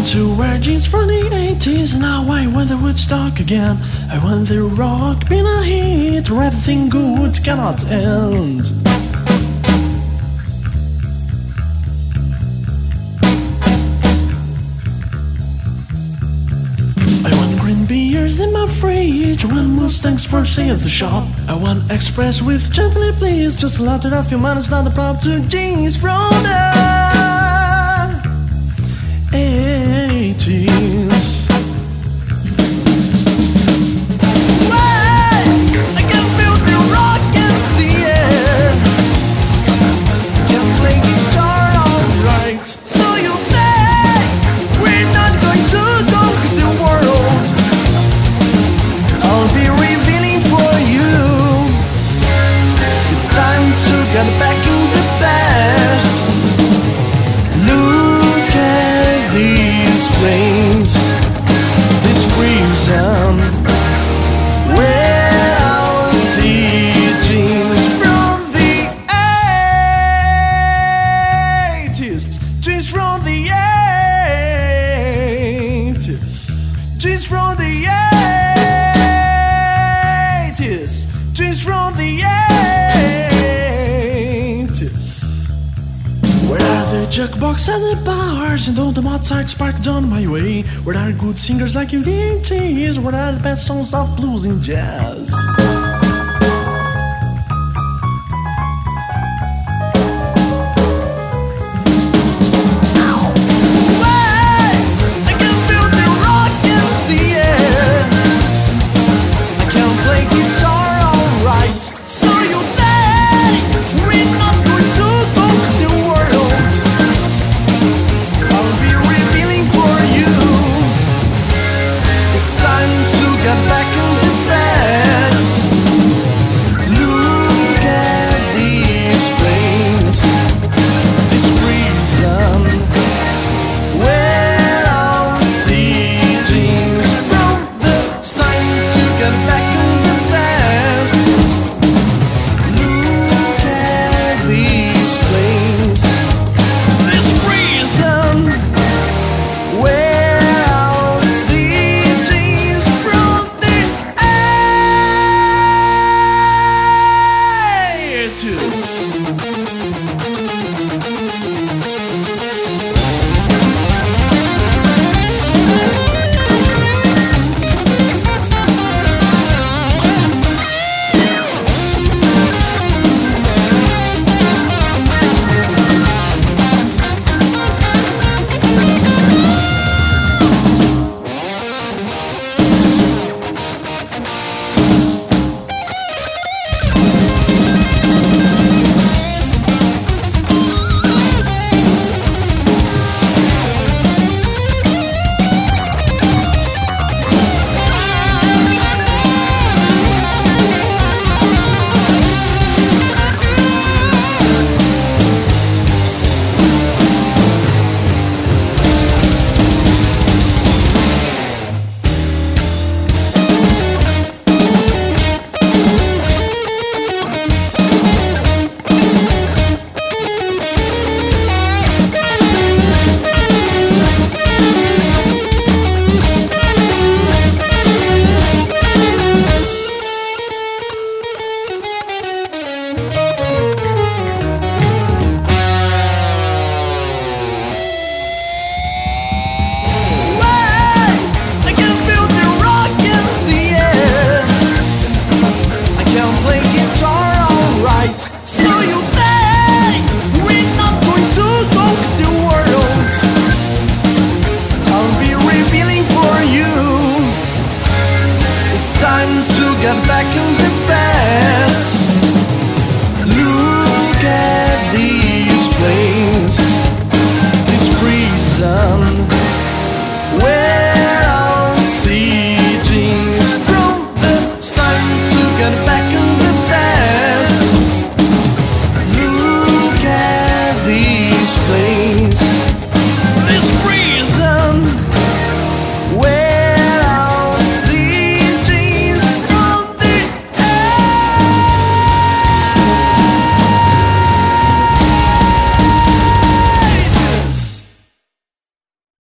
to wear jeans from the 80s. Now I want the Woodstock again. I want the rock being a hit where everything good cannot end. I want green beers in my fridge. I want Mustangs for sale at the shop. I want Express with gently please. Just a lot of your money, it's not a problem to jeans from the 80s. Get back in the past. Look at this place, this prison, where I'll see dreams from the 80s. Dreams from the 80s. Dreams from the 80s. Dreams from the 80s. Where are the jukebox and the bars and all the Mozart sparked on my way? Where are good singers like in VTs? Where are the best songs of blues and jazz?